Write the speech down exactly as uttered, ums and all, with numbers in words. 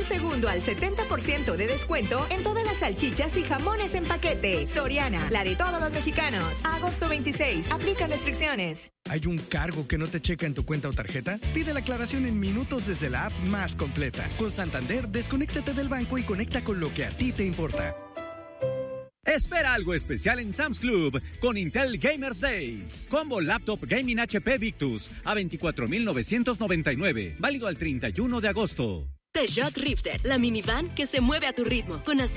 segundo al setenta por ciento de descuento en todas las salchichas y jamones en paquete. Soriana, la de todos los mexicanos. A agosto veintiséis, aplica restricciones. ¿Hay un cargo que no te checa en tu cuenta o tarjeta? Pide la aclaración en minutos desde la app más completa. Con Santander, desconéctate del banco y conecta con lo que a ti te importa. Espera algo especial en Sam's Club con Intel Gamers Days. Combo Laptop Gaming H P Victus a veinticuatro mil novecientos noventa y nueve. Válido al treinta y uno de agosto. Peugeot Rifter, la minivan que se mueve a tu ritmo. Con